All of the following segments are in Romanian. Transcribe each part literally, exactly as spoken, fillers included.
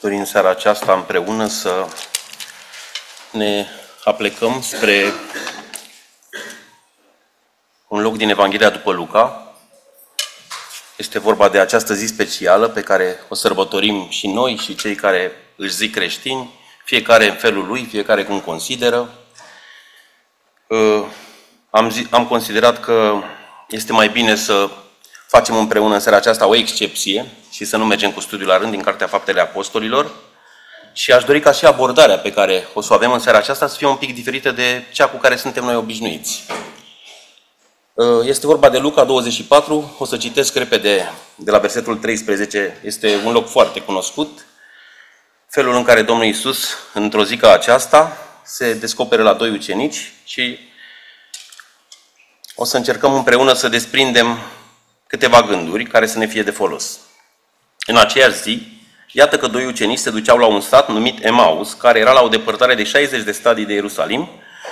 dori în seara aceasta împreună să ne aplecăm spre un loc din Evanghelia după Luca. Este vorba de această zi specială pe care o sărbătorim și noi și cei care își zic creștini, fiecare în felul lui, fiecare cum consideră. Am, zi, am considerat că este mai bine să facem împreună în seara aceasta o excepție și să nu mergem cu studiul la rând din Cartea Faptele Apostolilor. Și aș dori ca și abordarea pe care o să o avem în seara aceasta să fie un pic diferită de cea cu care suntem noi obișnuiți. Este vorba de Luca douăzeci și patru, o să citesc repede de la versetul treisprezece, este un loc foarte cunoscut. Felul în care Domnul Iisus, într-o zi ca aceasta, se descoperă la doi ucenici și o să încercăm împreună să desprindem câteva gânduri care să ne fie de folos. În aceeași zi, iată că doi ucenici se duceau la un sat numit Emaus, care era la o depărtare de șaizeci de stadii de Ierusalim,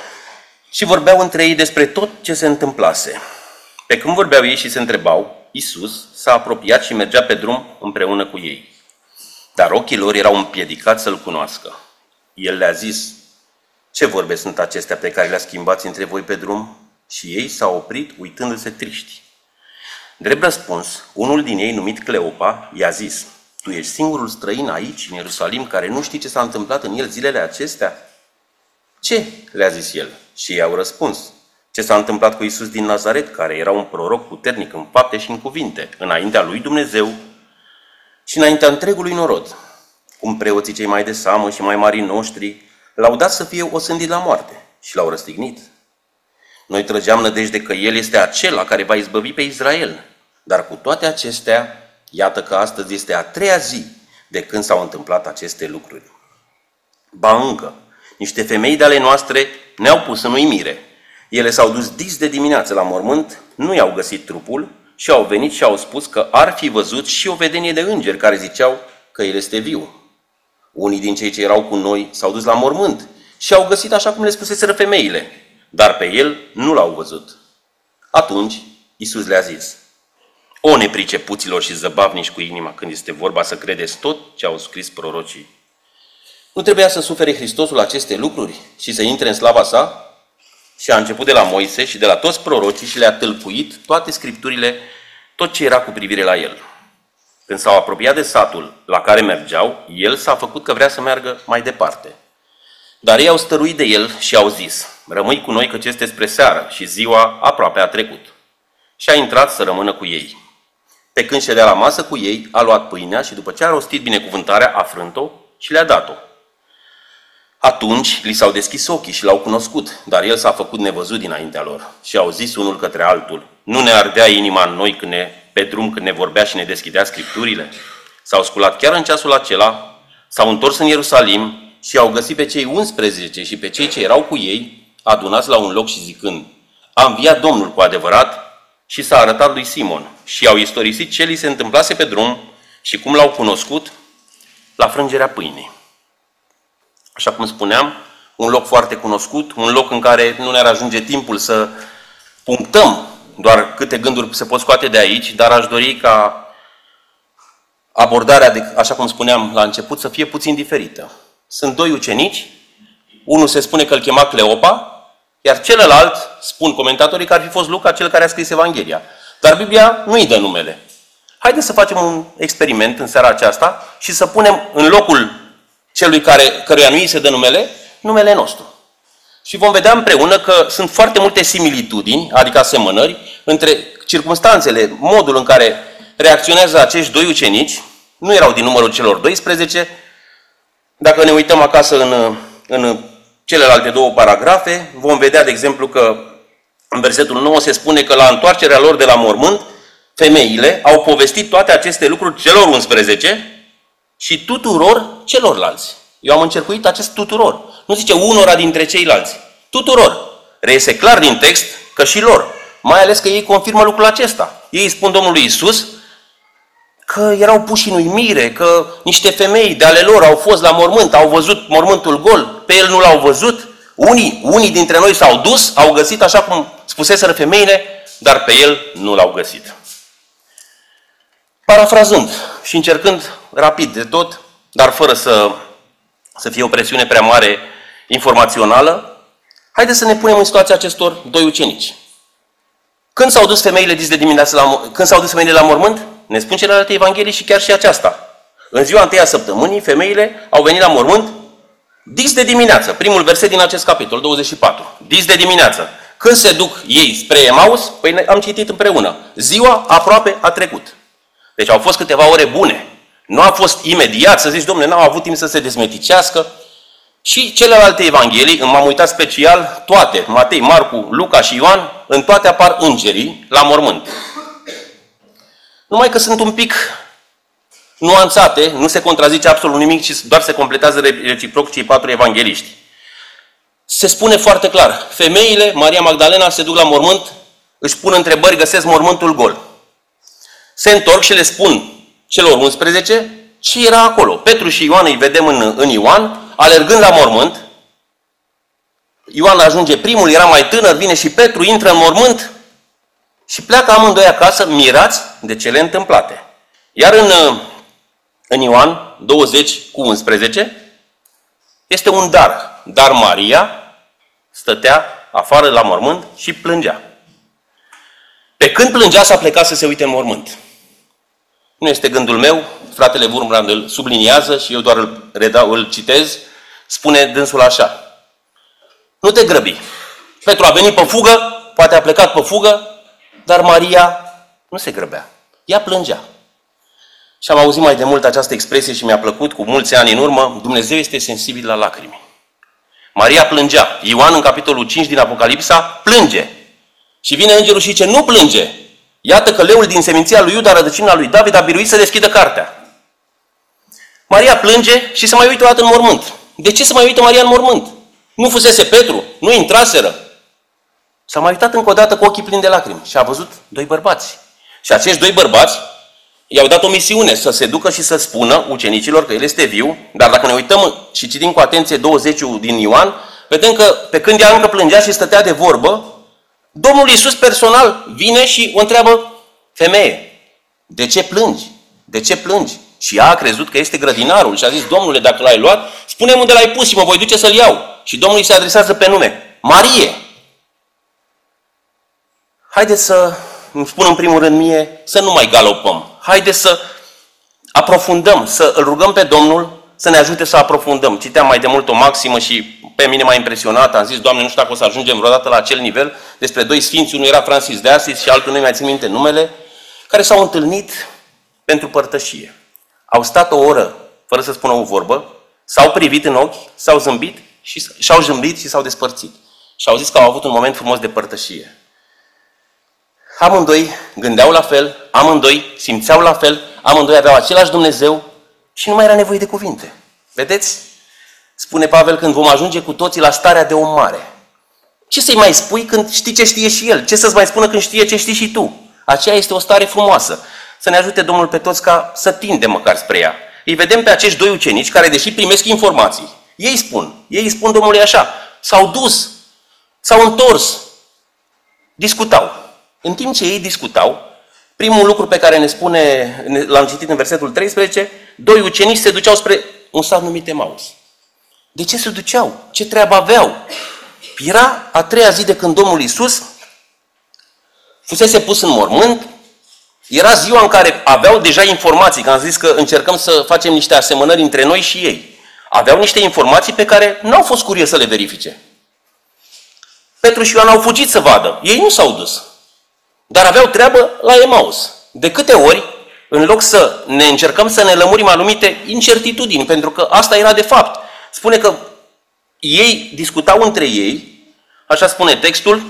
și vorbeau între ei despre tot ce se întâmplase. Pe când vorbeau ei și se întrebau, Iisus s-a apropiat și mergea pe drum împreună cu ei. Dar ochii lor erau împiedicați să-L cunoască. El le-a zis, ce vorbe sunt acestea pe care le-a schimbat între voi pe drum? Și ei s-au oprit uitându-se triști. Drept răspuns, unul din ei, numit Cleopa, i-a zis, tu ești singurul străin aici, în Ierusalim, care nu știi ce s-a întâmplat în el zilele acestea? Ce? Le-a zis el. Și ei au răspuns, ce s-a întâmplat cu Iisus din Nazaret, care era un proroc puternic în fapte și în cuvinte, înaintea lui Dumnezeu și înaintea întregului norod. Cum preoții cei mai de seamă și mai mari noștri l-au dat să fie osândit la moarte și l-au răstignit. Noi trăgeam nădejde că El este acela care va izbăvi pe Israel, dar cu toate acestea, iată că astăzi este a treia zi de când s-au întâmplat aceste lucruri. Ba încă, niște femei de ale noastre ne-au pus în uimire. Ele s-au dus dis de dimineață la mormânt, nu i-au găsit trupul și au venit și au spus că ar fi văzut și o vedenie de îngeri care ziceau că El este viu. Unii din cei ce erau cu noi s-au dus la mormânt și au găsit așa cum le spuseseră femeile, dar pe El nu l-au văzut. Atunci Iisus le-a zis, o nepricepuților și zăbavnici cu inima când este vorba să credeți tot ce au scris prorocii. Nu trebuia să sufere Hristosul aceste lucruri și să intre în slava sa? Și a început de la Moise și de la toți prorocii și le-a tâlcuit toate scripturile, tot ce era cu privire la el. Când s-au apropiat de satul la care mergeau, el s-a făcut că vrea să meargă mai departe. Dar ei au stăruit de el și au zis, rămâi cu noi căci este spre seară și ziua aproape a trecut. Și a intrat să rămână cu ei. Pe când ședea la masă cu ei, a luat pâinea și după ce a rostit binecuvântarea, a frânt-o și le-a dat-o. Atunci li s-au deschis ochii și l-au cunoscut, dar el s-a făcut nevăzut dinaintea lor. Și au zis unul către altul, nu ne ardea inima în noi când ne, pe drum când ne vorbea și ne deschidea scripturile? S-au sculat chiar în ceasul acela, s-au întors în Ierusalim și au găsit pe cei unsprezece și pe cei ce erau cu ei, adunați la un loc și zicând, a înviat Domnul cu adevărat și s-a arătat lui Simon. Și au istorisit ce li se întâmplase pe drum și cum l-au cunoscut la frângerea pâinii. Așa cum spuneam, un loc foarte cunoscut, un loc în care nu ne-ar ajunge timpul să punctăm doar câte gânduri se pot scoate de aici, dar aș dori ca abordarea, de, așa cum spuneam la început, să fie puțin diferită. Sunt doi ucenici, unul se spune că îl chema Cleopa, iar celălalt, spun comentatorii, că ar fi fost Luca, cel care a scris Evanghelia. Dar Biblia nu îi dă numele. Haideți să facem un experiment în seara aceasta și să punem în locul celui care, căruia nu îi se dă numele, numele nostru. Și vom vedea împreună că sunt foarte multe similitudini, adică asemănări, între circumstanțele, modul în care reacționează acești doi ucenici, nu erau din numărul celor doisprezece. Dacă ne uităm acasă în, în celelalte două paragrafe, vom vedea, de exemplu, că în versetul nouă se spune că la întoarcerea lor de la mormânt, femeile au povestit toate aceste lucruri celor unsprezece și tuturor celorlalți. Eu am încercuit acest tuturor. Nu zice unora dintre ceilalți. Tuturor. Reiese clar din text că și lor. Mai ales că ei confirmă lucrul acesta. Ei spun Domnului Iisus că erau puși în uimire, că niște femei de ale lor au fost la mormânt, au văzut mormântul gol, pe el nu l-au văzut. Unii, unii dintre noi s-au dus, au găsit așa cum spuseseră femeile, dar pe el nu l-au găsit. Parafrazând și încercând rapid de tot, dar fără să, să fie o presiune prea mare informațională, haideți să ne punem în situația acestor doi ucenici. Când s-au dus femeile dis de dimineață la, când s-au dus femeile la mormânt? Ne spun celelalte evanghelii și chiar și aceasta. În ziua întâia săptămânii, femeile au venit la mormânt dis de dimineață. Primul verset din acest capitol, douăzeci și patru. Dis de dimineață. Când se duc ei spre Emaus, păi am citit împreună. Ziua aproape a trecut. Deci au fost câteva ore bune. Nu a fost imediat să zici, domnule, n-au avut timp să se dezmeticească. Și celelalte evanghelii, m-am uitat special, toate, Matei, Marcu, Luca și Ioan, în toate apar îngerii la mormânt. Numai că sunt un pic nuanțate, nu se contrazice absolut nimic, ci doar se completează reciproc cei patru evangeliști. Se spune foarte clar, femeile, Maria Magdalena, se duc la mormânt, își pun întrebări, găsesc mormântul gol. Se întorc și le spun celor unsprezece ce era acolo. Petru și Ioan îi vedem în, în Ioan, alergând la mormânt. Ioan ajunge primul, era mai tânăr, vine și Petru, intră în mormânt și pleacă amândoi acasă, mirați de cele întâmplate. Iar în, în Ioan douăzeci cu unsprezece este un dar. Dar Maria stătea afară la mormânt și plângea. Pe când plângea, s-a plecat să se uite în mormânt. Nu este gândul meu, fratele Wurmbrand îl subliniază și eu doar îl, redau, îl citez, spune dânsul așa. Nu te grăbi. Petru a venit pe fugă, poate a plecat pe fugă, dar Maria nu se grăbea. Ea plângea. Și am auzit mai de mult această expresie și mi-a plăcut cu mulți ani în urmă, Dumnezeu este sensibil la lacrimi. Maria plângea. Ioan, în capitolul cinci din Apocalipsa, plânge. Și vine îngerul și zice, nu plânge. Iată că leul din seminția lui Iuda, rădăcina lui David, a biruit să deschidă cartea. Maria plânge și se mai uită o dată în mormânt. De ce se mai uită Maria în mormânt? Nu fusese Petru? Nu intraseră? S-a mai uitat încă o dată cu ochii plini de lacrimi și a văzut doi bărbați. Și acești doi bărbați i-au dat o misiune să se ducă și să spună ucenicilor că el este viu, dar dacă ne uităm și citim cu atenție douăzeci din Ioan, vedem că pe când ea încă plângea și stătea de vorbă, Domnul Iisus personal vine și o întreabă, femeie, de ce plângi? De ce plângi? Și ea a crezut că este grădinarul și a zis, Domnule, dacă l-ai luat, spune-mi unde l-ai pus și mă voi duce să-l iau. Și Domnul îi se adresează pe nume, Marie. Haideți să îmi spun în primul rând mie să nu mai galopăm. Haideți să aprofundăm, să îl rugăm pe Domnul să ne ajute să aprofundăm. Citeam mai de mult o maximă și pe mine m-a impresionat. Am zis, Doamne, nu știu dacă o să ajungem vreodată la acel nivel, despre doi sfinți, unul era Francis de Assisi și altul nu mai țin minte numele, care s-au întâlnit pentru părtășie. Au stat o oră fără să spună o vorbă, s-au privit în ochi, s-au zâmbit și și-au zâmbit și s-au despărțit. Și au zis că au avut un moment frumos de părtășie. Amândoi gândeau la fel, amândoi simțeau la fel, amândoi aveau același Dumnezeu și nu mai era nevoie de cuvinte. Vedeți? Spune Pavel, când vom ajunge cu toții la starea de om mare. Ce să-i mai spui când știi ce știe și el? Ce să-ți mai spună când știe ce știi și tu? Aceea este o stare frumoasă. Să ne ajute Domnul pe toți ca să tindem măcar spre ea. Îi vedem pe acești doi ucenici care, deși primesc informații, ei spun, ei spun Domnului așa, s-au dus, s-au întors, discutau. În timp ce ei discutau, primul lucru pe care ne spune, l-am citit în versetul treisprezece, doi ucenici se duceau spre un sat numit Emaus. De ce se duceau? Ce treabă aveau? Era a treia zi de când Domnul Iisus fusese pus în mormânt, era ziua în care aveau deja informații, că am zis că încercăm să facem niște asemănări între noi și ei. Aveau niște informații pe care nu au fost curioși să le verifice. Petru și Ioan au fugit să vadă. Ei nu s-au dus. Dar aveau treabă la Emaus. De câte ori, în loc să ne încercăm să ne lămurim anumite incertitudini, pentru că asta era de fapt. Spune că ei discutau între ei, așa spune textul,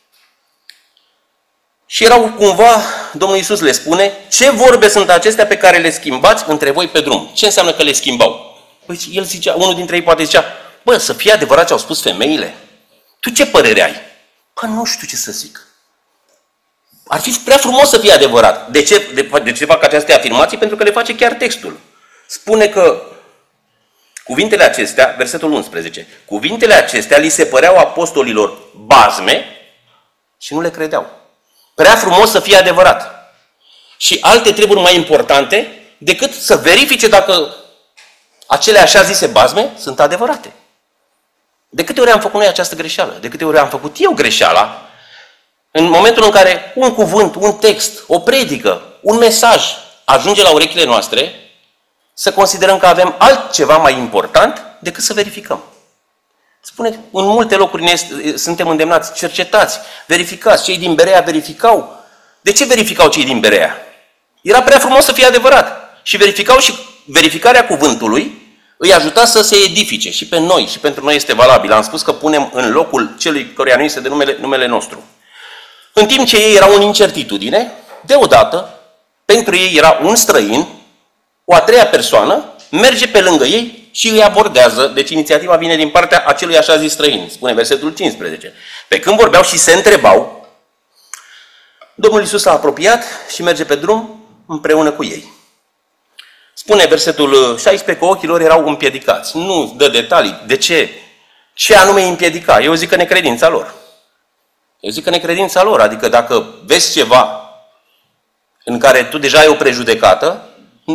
și erau cumva, Domnul Iisus le spune, ce vorbe sunt acestea pe care le schimbați între voi pe drum? Ce înseamnă că le schimbau? Păi el zicea, unul dintre ei poate zicea, bă, să fie adevărat ce au spus femeile? Tu ce părere ai? Păi nu știu ce să zic. Ar fi prea frumos să fie adevărat. De ce, de, de ce fac aceste afirmații? Pentru că le face chiar textul. Spune că cuvintele acestea, versetul unsprezece, cuvintele acestea li se păreau apostolilor bazme și nu le credeau. Prea frumos să fie adevărat. Și alte treburi mai importante decât să verifice dacă acele așa zise bazme sunt adevărate. De câte ori am făcut noi această greșeală? De câte ori am făcut eu greșeala? În momentul în care un cuvânt, un text, o predică, un mesaj ajunge la urechile noastre, să considerăm că avem altceva mai important decât să verificăm. Spune, în multe locuri ne este, suntem îndemnați, cercetați, verificați. Cei din Berea verificau. De ce verificau cei din Berea? Era prea frumos să fie adevărat. Și verificau și verificarea cuvântului îi ajuta să se edifice și pe noi, și pentru noi este valabil. Am spus că punem în locul celui căruia nu este de numele, numele nostru. În timp ce ei erau în incertitudine, deodată, pentru ei era un străin, o a treia persoană, merge pe lângă ei și îi abordează. Deci inițiativa vine din partea acelui așa zis străin, spune versetul cincisprezece. Pe când vorbeau și se întrebau, Domnul Iisus s-a apropiat și merge pe drum împreună cu ei. Spune versetul șaisprezece că ochii lor erau împiedicați. Nu dă detalii. De ce? Ce anume îi împiedica? Eu zic că necredința lor. Eu zic că necredința lor. Adică dacă vezi ceva în care tu deja ai o prejudecată,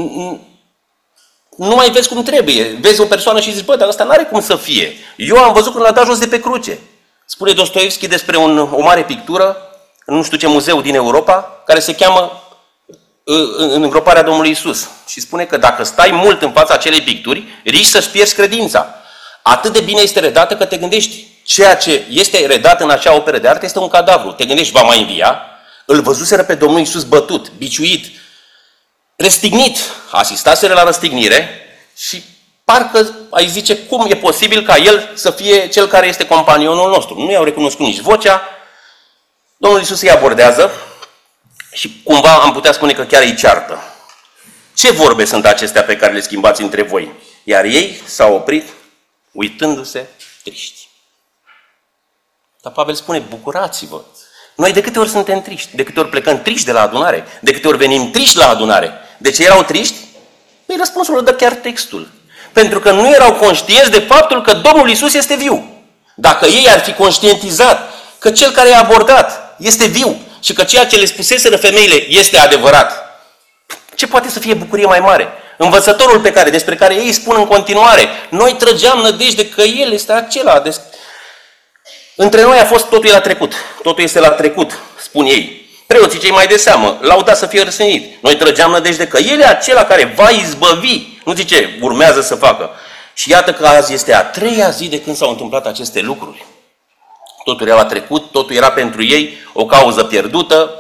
nu mai vezi cum trebuie. Vezi o persoană și zici, bă, dar ăsta n-are cum să fie. Eu am văzut când l-a dat jos de pe cruce. Spune Dostoevski despre un, o mare pictură, în nu știu ce muzeu din Europa, care se cheamă în îngroparea Domnului Iisus. Și spune că dacă stai mult în fața acelei picturi, riști să-ți pierzi credința. Atât de bine este redată că te gândești, ceea ce este redat în acea operă de artă este un cadavru. Te gândești, va mai învia? Îl văzuseră pe Domnul Iisus bătut, biciuit, răstignit. Asistaseră la răstignire și parcă ai zice, cum e posibil ca el să fie cel care este companionul nostru. Nu i-au recunoscut nici vocea. Domnul Iisus îi abordează și cumva am putea spune că chiar îi ceartă. Ce vorbe sunt acestea pe care le schimbați între voi? Iar ei s-au oprit, uitându-se triști. Dar Pavel spune, bucurați-vă. Noi de câte ori suntem triști? De câte ori plecăm triști de la adunare? De câte ori venim triști la adunare? De ce erau triști? Păi răspunsul îl dă chiar textul. Pentru că nu erau conștienți de faptul că Domnul Iisus este viu. Dacă ei ar fi conștientizat că cel care i-a abordat este viu și că ceea ce le spuseseră femeile este adevărat, ce poate să fie bucurie mai mare? Învățătorul pe care, despre care ei spun în continuare, noi trăgeam nădejde că el este acela. Des... Între noi a fost, totul e la trecut. Totul este la trecut, spun ei. Preoții cei mai de seamă l-au dat să fie răsănit. Noi trăgeam nădejde că el e acela care va izbăvi. Nu zice, urmează să facă. Și iată că azi este a treia zi de când s-au întâmplat aceste lucruri. Totul era la trecut, totul era pentru ei o cauză pierdută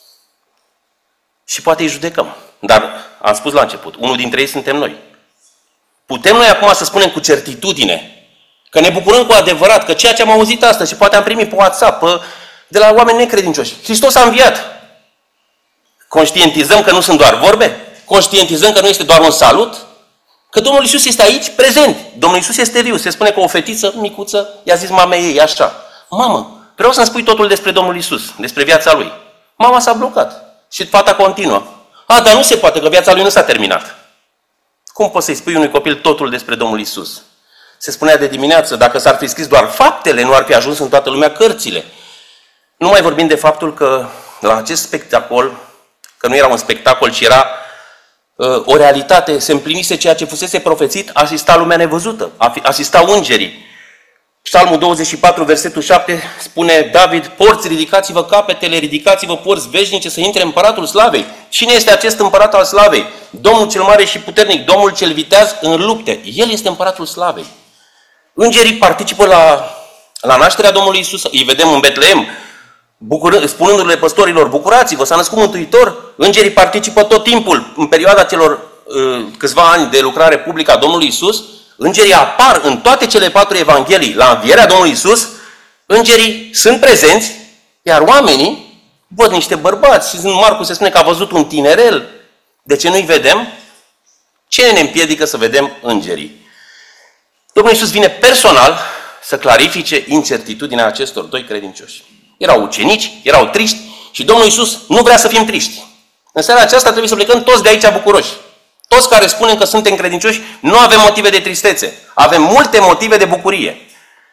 și poate îi judecăm. Dar am spus la început, unul dintre ei suntem noi. Putem noi acum să spunem cu certitudine că ne bucurăm cu adevărat că ceea ce am auzit astăzi și poate am primit pe WhatsApp, pe, de la oameni necredincioși, Hristos a înviat. Conștientizăm că nu sunt doar vorbe? Conștientizăm că nu este doar un salut? Că Domnul Iisus este aici, prezent. Domnul Iisus este viu. Se spune că o fetiță micuță i-a zis mamei ei așa: mamă, vreau să-mi spui totul despre Domnul Iisus, despre viața Lui. Mama s-a blocat și fata continuă. A, dar nu se poate, că viața Lui nu s-a terminat. Cum poți să-i spui unui copil totul despre Domnul Iisus? Se spunea de dimineață, dacă s-ar fi scris doar faptele, nu ar fi ajuns în toată lumea cărțile. Nu mai vorbim de faptul că la acest spectacol, că nu era un spectacol, ci era uh, o realitate, se împlinise ceea ce fusese profețit, asista lumea nevăzută, asistau îngerii. Psalmul douăzeci și patru, versetul șapte, spune David, porți, ridicați-vă capetele, ridicați-vă porți veșnice să intre împăratul slavei. Cine este acest împărat al slavei? Domnul cel mare și puternic, Domnul cel viteaz în lupte. El este împăratul slavei. Îngerii participă la, la nașterea Domnului Iisus, îi vedem în Betleem, spunându-le păstorilor, bucurați-vă, s-a născut Mântuitor. Îngerii participă tot timpul, în perioada celor uh, câțiva ani de lucrare publică a Domnului Iisus. Îngerii apar în toate cele patru evanghelii la învierea Domnului Iisus. Îngerii sunt prezenți, iar oamenii văd niște bărbați. Și în Marcu se spune că a văzut un tinerel. De ce nu-i vedem? Ce ne împiedică să vedem îngerii? Domnul Iisus vine personal să clarifice incertitudinea acestor doi credincioși. Erau ucenici, erau triști și Domnul Iisus nu vrea să fim triști. În seara aceasta trebuie să plecăm toți de aici bucuroși. Toți care spunem că suntem credincioși, nu avem motive de tristețe. Avem multe motive de bucurie.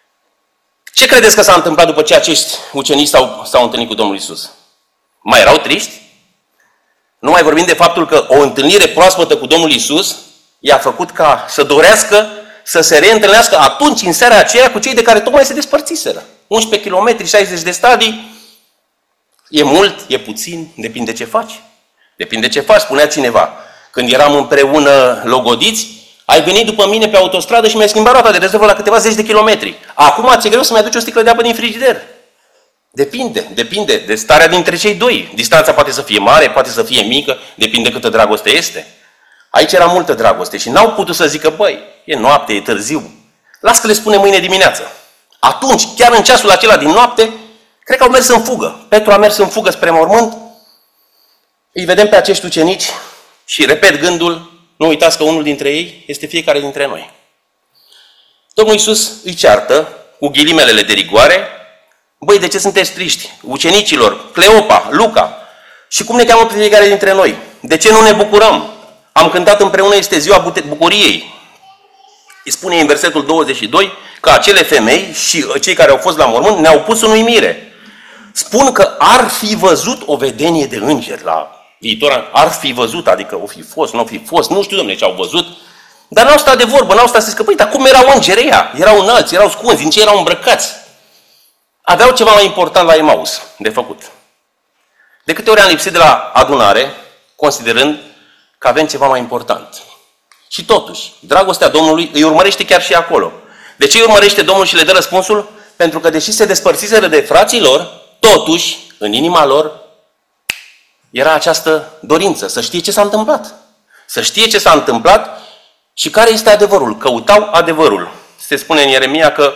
Ce credeți că s-a întâmplat după ce acești ucenici s-au, s-au întâlnit cu Domnul Iisus? Mai erau triști? Nu mai vorbim de faptul că o întâlnire proaspătă cu Domnul Iisus i-a făcut ca să dorească să se reîntâlnească atunci, în seara aceea, cu cei de care tocmai se despărțiseră. unsprezece kilometri, șaizeci de stadii, e mult, e puțin, depinde ce faci. Depinde ce faci, spunea cineva. Când eram împreună logodiți, ai venit după mine pe autostradă și mi-ai schimbat roata de rezervă la câteva zeci de kilometri. Acum ți-e greu să-mi aduci o sticlă de apă din frigider. Depinde, depinde de starea dintre cei doi. Distanța poate să fie mare, poate să fie mică, depinde câtă dragoste este. Aici era multă dragoste și n-au putut să zică, băi, e noapte, e târziu. Las că le spune mâine dimineață. Atunci, chiar în ceasul acela din noapte, cred că au mers în fugă. Petru a mers în fugă spre mormânt. Îi vedem pe acești ucenici și repet gândul, nu uitați că unul dintre ei este fiecare dintre noi. Domnul Iisus îi ceartă cu ghilimelele de rigoare, băi, de ce sunteți triști? Ucenicilor, Cleopa, Luca, și cum ne cheamă pe fiecare dintre noi? De ce nu ne bucurăm? Am cântat împreună, este ziua bucuriei. Îi spune în versetul douăzeci și doi că acele femei și cei care au fost la mormânt ne-au pus în uimire. Spun că ar fi văzut o vedenie de îngeri la viitor, ar fi văzut, adică o fi fost, nu o fi fost, nu știu, dom'le, ce au văzut, dar n-au stat de vorbă, n-au stat să zică, păi, dar cum erau îngeri ăia? Erau înalți, erau scunzi, în ce erau îmbrăcați? Aveau ceva mai important la Emaus de făcut. De câte ori am lipsit de la adunare, considerând că avem ceva mai important. Și totuși, dragostea Domnului îi urmărește chiar și acolo. De ce îi urmărește Domnul și le dă răspunsul? Pentru că deși se despărțiseră de frații lor, totuși, în inima lor, era această dorință să știe ce s-a întâmplat. Să știe ce s-a întâmplat și care este adevărul. Căutau adevărul. Se spune în Ieremia că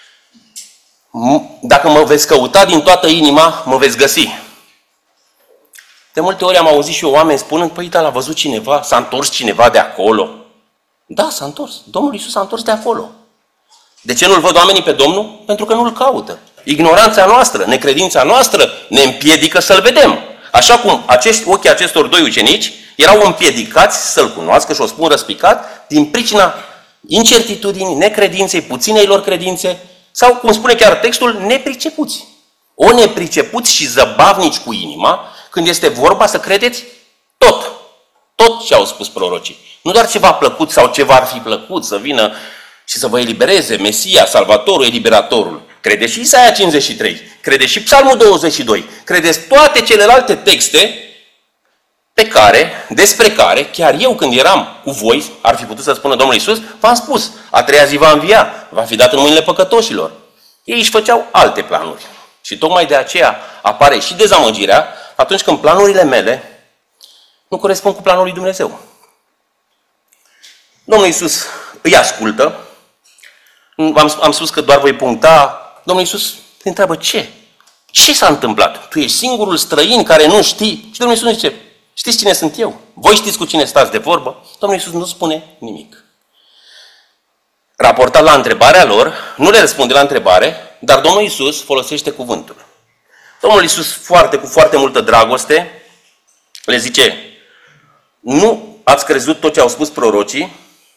dacă mă veți căuta din toată inima, mă veți găsi. De multe ori am auzit și eu oameni spunând, păi, da, l-a văzut cineva, s-a întors cineva de acolo. Da, s-a întors. Domnul Iisus s-a întors de acolo. De ce nu-L văd oamenii pe Domnul? Pentru că nu-L caută. Ignoranța noastră, necredința noastră ne împiedică să-L vedem. Așa cum acești, ochii acestor doi ucenici erau împiedicați să-L cunoască și o spun răspicat din pricina incertitudinii, necredinței, puținei lor credințe sau, cum spune chiar textul, nepricepuți. O nepricepuți și zăbavnici cu inima când este vorba să credeți tot. Tot ce au spus prorocii. Nu doar ceva plăcut sau ceva ar fi plăcut să vină și să vă elibereze Mesia, Salvatorul, Eliberatorul. Credeți și Isaia cincizeci și trei, credeți și Psalmul douăzeci și doi, credeți toate celelalte texte pe care, despre care, chiar eu când eram cu voi, ar fi putut să spună Domnul Iisus, v-am spus, a treia zi va învia, va fi dat în mâinile păcătoșilor. Ei își făceau alte planuri. Și tocmai de aceea apare și dezamăgirea atunci când planurile mele nu corespund cu planul lui Dumnezeu. Domnul Iisus îi ascultă. Am, am spus că doar voi puncta. Domnul Iisus îi întreabă ce? Ce s-a întâmplat? Tu ești singurul străin care nu știi? Și Domnul Iisus zice, știți cine sunt eu? Voi știți cu cine stați de vorbă? Domnul Iisus nu spune nimic. Raportat la întrebarea lor, nu le răspunde la întrebare, dar Domnul Iisus folosește cuvântul. Domnul Iisus, foarte, cu foarte multă dragoste, le zice, nu ați crezut tot ce au spus prorocii?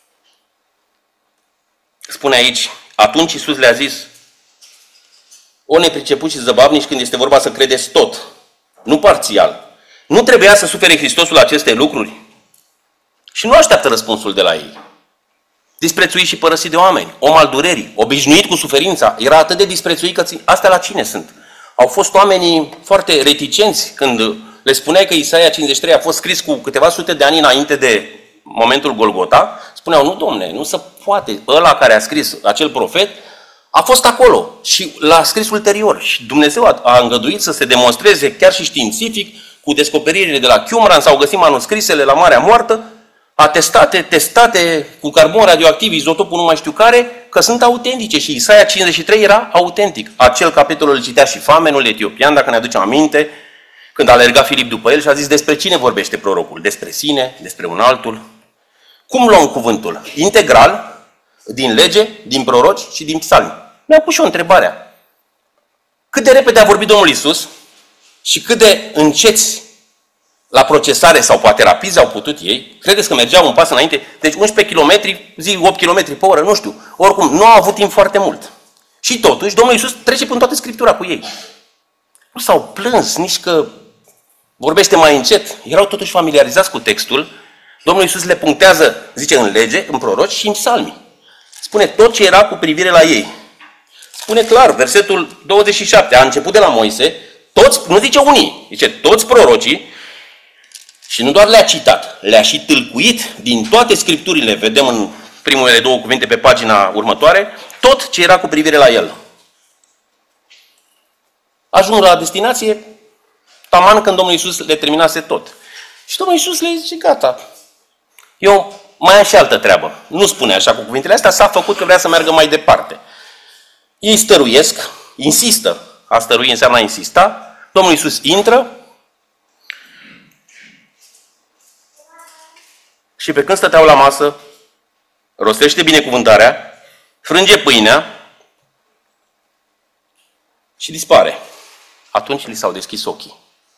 Spune aici, atunci Iisus le-a zis, o nepriceput și zăbavnici când este vorba să credeți tot, nu parțial. Nu trebuia să sufere Hristosul aceste lucruri? Și nu așteaptă răspunsul de la ei. Disprețuit și părăsit de oameni, om al durerii, obișnuit cu suferința, era atât de disprețuit că astea la cine sunt? Au fost oamenii foarte reticenți când le spuneai că Isaia cincizeci și trei a fost scris cu câteva sute de ani înainte de momentul Golgota, spuneau, nu, domne, nu se poate. Ăla care a scris, acel profet, a fost acolo și l-a scris ulterior. Și Dumnezeu a, a îngăduit să se demonstreze chiar și științific, cu descoperirile de la Qumran, s-au găsit manuscrisele la Marea Moartă, atestate, testate cu carbon radioactiv, izotopul nu mai știu care, că sunt autentice. Și Isaia cincizeci și trei era autentic. Acel capitol îl citea și Famenul etiopian, dacă ne aducem aminte, când alerga Filip după el și a zis despre cine vorbește prorocul? Despre sine, despre un altul. Cum luăm cuvântul? Integral, din lege, din proroci și din psalmi. Mi-am pus și o întrebare. Cât de repede a vorbit Domnul Iisus și cât de înceți la procesare sau poate rapizi au putut ei, credeți că mergeau un pas înainte? Deci unsprezece kilometri, zi opt kilometri pe oră, nu știu. Oricum, nu au avut timp foarte mult. Și totuși, Domnul Iisus trece prin toată Scriptura cu ei. Nu s-au plâns, nici că vorbește mai încet. Erau totuși familiarizați cu textul, Domnul Iisus le punctează, zice, în lege, în proroci și în psalmi. Spune tot ce era cu privire la ei. Spune clar, versetul douăzeci și șapte, a început de la Moise, toți, nu zice unii, zice toți prorocii, și nu doar le-a citat, le-a și tâlcuit din toate scripturile, vedem în primele două cuvinte pe pagina următoare, tot ce era cu privire la el. Ajung la destinație, taman când Domnul Iisus le terminase tot. Și Domnul Iisus le zice, gata, eu mai am și altă treabă. Nu spune așa cu cuvintele astea, s-a făcut că vrea să meargă mai departe. Ei stăruiesc, insistă, a stărui înseamnă a insista, Domnul Iisus intră și pe când stăteau la masă, rostește binecuvântarea, frânge pâinea și dispare. Atunci li s-au deschis ochii.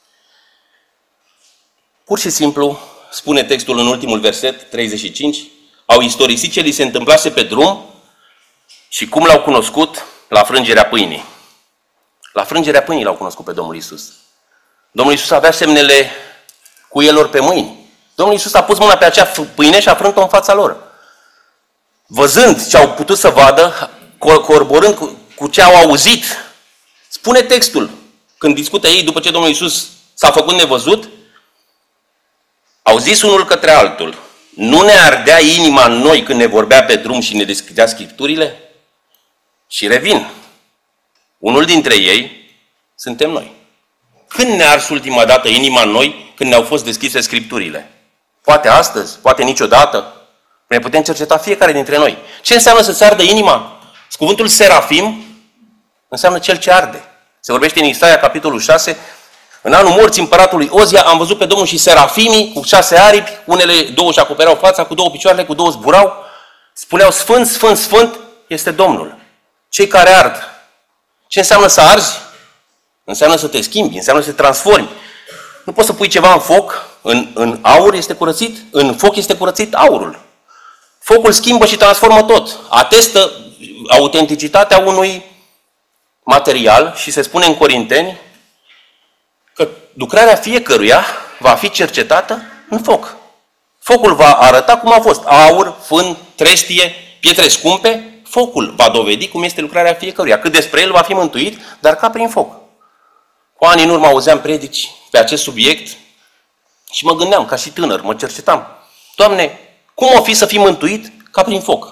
Pur și simplu, spune textul în ultimul verset, treizeci și cinci, au istorisit ce li se întâmplase pe drum și cum l-au cunoscut la frângerea pâinii. La frângerea pâinii l-au cunoscut pe Domnul Iisus. Domnul Iisus avea semnele cuielor pe mâini. Domnul Iisus a pus mâna pe acea pâine și a frânt-o în fața lor. Văzând ce au putut să vadă, corborând cu, cu ce au auzit, spune textul, când discută ei după ce Domnul Iisus s-a făcut nevăzut, au zis unul către altul, nu ne ardea inima în noi când ne vorbea pe drum și ne deschidea Scripturile? Și revin. Unul dintre ei suntem noi. Când ne-a ars ultima dată inima în noi când ne-au fost deschise Scripturile? Poate astăzi, poate niciodată. Ne putem cerceta fiecare dintre noi. Ce înseamnă să-ți ardă inima? Cuvântul serafim înseamnă cel ce arde. Se vorbește în Isaia, capitolul șase, în anul morții împăratului Ozia am văzut pe Domnul și serafimii cu șase aripi, unele două își acopereau fața, cu două picioarele, cu două zburau, spuneau Sfânt, Sfânt, Sfânt este Domnul. Cei care ard. Ce înseamnă să arzi? Înseamnă să te schimbi, înseamnă să te transformi. Nu poți să pui ceva în foc, în, în aur este curățit, în foc este curățit aurul. Focul schimbă și transformă tot. Atestă autenticitatea unui material și se spune în Corinteni că lucrarea fiecăruia va fi cercetată în foc. Focul va arăta cum a fost. Aur, fân, trestie, pietre scumpe, focul va dovedi cum este lucrarea fiecăruia. Cât despre el va fi mântuit, dar ca prin foc. Cu ani în urmă auzeam predici pe acest subiect și mă gândeam, ca și tânăr, mă cercetam. Doamne, cum o fi să fii mântuit ca prin foc?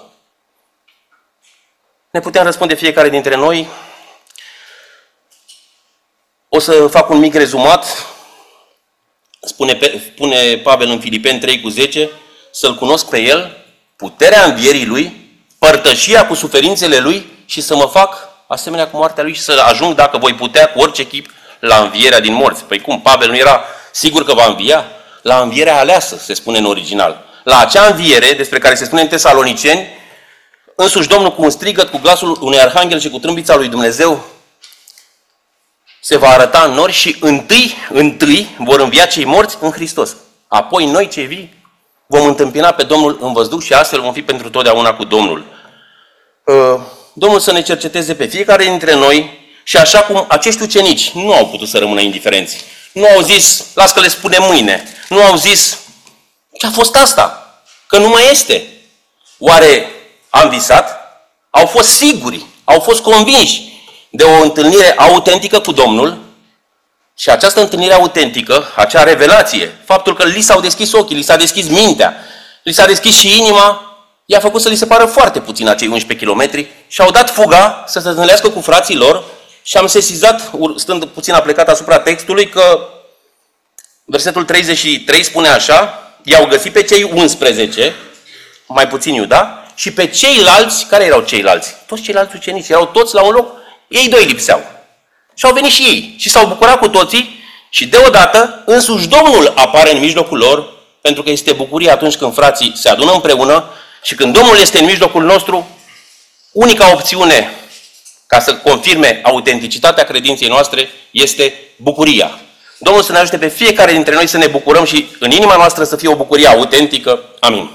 Ne putem răspunde fiecare dintre noi. O să fac un mic rezumat. Spune, spune Pavel în Filipeni trei cu zece, să-L cunosc pe El, puterea învierii Lui, părtășia cu suferințele Lui și să mă fac asemenea cu moartea Lui și să ajung, dacă voi putea, cu orice chip, la învierea din morți. Păi cum? Pavel nu era sigur că va învia? La învierea aleasă, se spune în original. La acea înviere, despre care se spune în Tesaloniceni, însuși Domnul cu un strigăt, cu glasul unui arhanghel și cu trâmbița lui Dumnezeu, se va arăta în nori și întâi, întâi vor învia cei morți în Hristos. Apoi noi, cei vii, vom întâmpina pe Domnul în văzduh și astfel vom fi pentru totdeauna cu Domnul. Domnul să ne cerceteze pe fiecare dintre noi și așa cum acești ucenici nu au putut să rămână indiferenți. Nu au zis, las că le spune mâine. Nu au zis, ce-a fost asta? Că nu mai este. Oare am visat? Au fost siguri, au fost convinși de o întâlnire autentică cu Domnul și această întâlnire autentică, acea revelație, faptul că li s-au deschis ochii, li s-a deschis mintea, li s-a deschis și inima, i-a făcut să li se pară foarte puțin acei unsprezece kilometri și au dat fuga să se întâlnească cu frații lor și am sesizat, stând puțin aplecat asupra textului, că versetul treizeci și trei spune așa, i-au găsit pe cei unsprezece, mai puțin Iuda, și pe ceilalți, care erau ceilalți? Toți ceilalți ucenici, erau toți la un loc, ei doi lipseau. Și au venit și ei și s-au bucurat cu toții și deodată însuși Domnul apare în mijlocul lor, pentru că este bucurie atunci când frații se adună împreună și când Domnul este în mijlocul nostru, unica opțiune ca să confirme autenticitatea credinței noastre este bucuria. Domnul să ne ajute pe fiecare dintre noi să ne bucurăm și în inima noastră să fie o bucurie autentică. Amin.